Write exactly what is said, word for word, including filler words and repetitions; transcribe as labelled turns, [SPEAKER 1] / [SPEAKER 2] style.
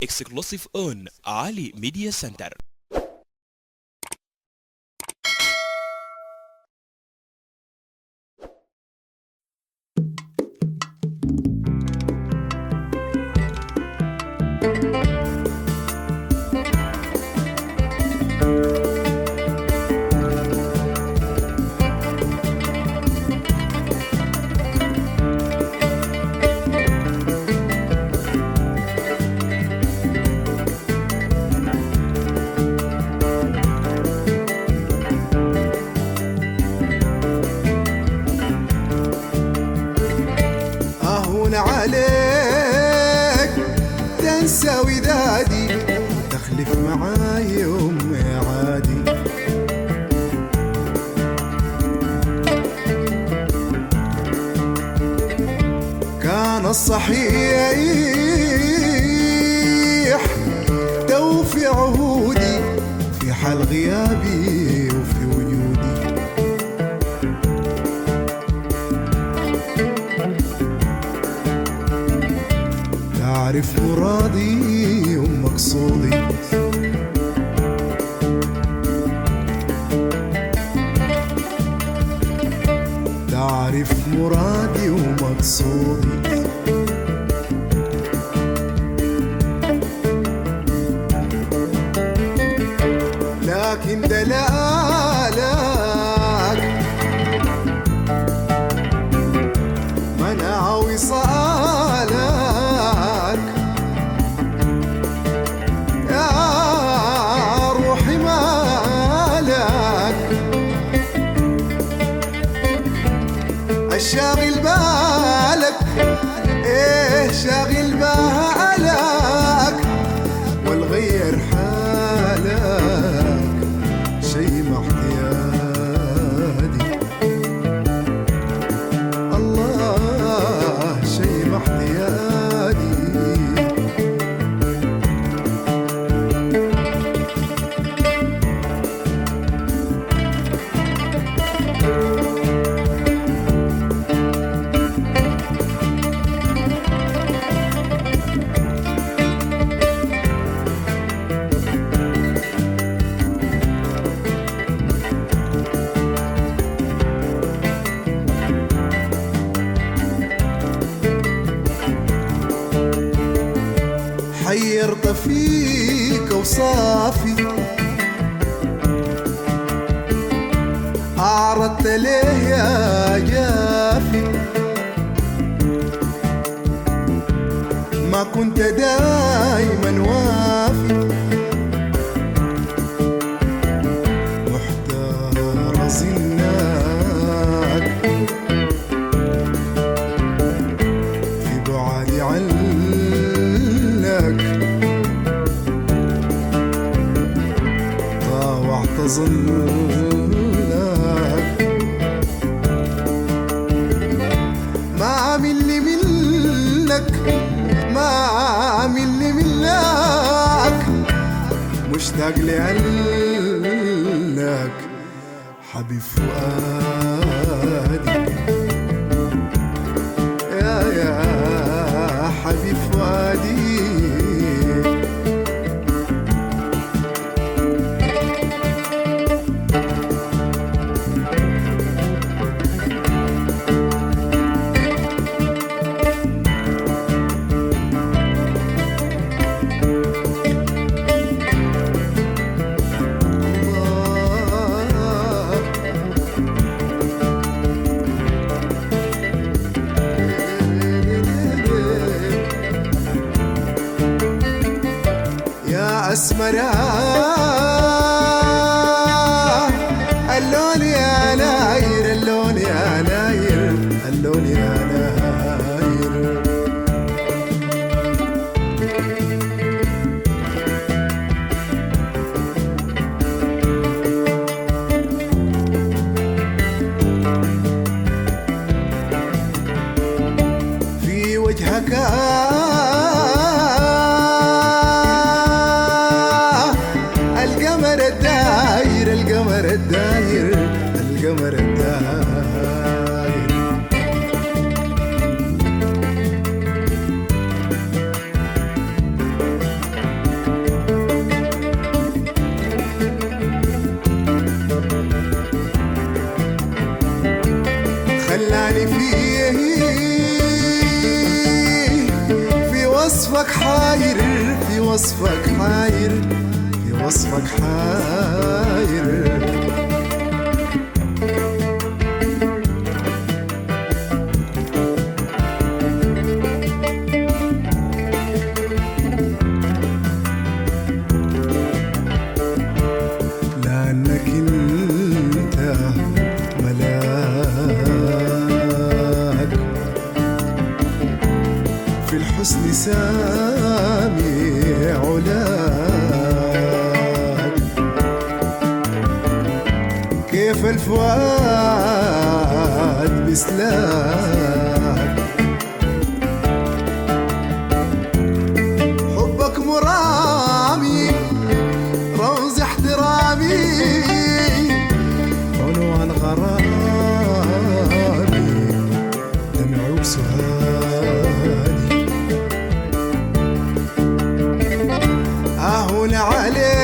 [SPEAKER 1] exclusive on Ali Media Center.
[SPEAKER 2] عليك تنسى ودادي تخلف معاي يوم عادي. كان الصحيح توفي عهودي في حال غيابي وفي وجودي. تعرف مرادي ومقصودي، تعرف مرادي ومقصودي. لكن دلالك منع وصالك يا روحي مالك. الشاغل بالك ايه شاغل بالك والغير حالك شي ما احتيادي. الله شي ما احتيادي. حيرت فيك وصافي أعرضت ليه يا جافي. ما كنت دايما وافي محتار ظنك في بعدي عنك. طاوعت ظنك ما عامل لي منك ما عامل لي منك مشتاق لعنك حبيب فؤادي يا يا حبيب فؤادي. أسمرا اللون يا ناير اللون يا ناير اللون يا ناير. في وجهك حاير في وصفك حاير في وصفك حاير لأنك انت ملاك في الحسن سامي علاك كيف الفؤاد بسلاك حبك مرامي رمز احترامي عنوان غرامي دمعي وسهادي أهون عليك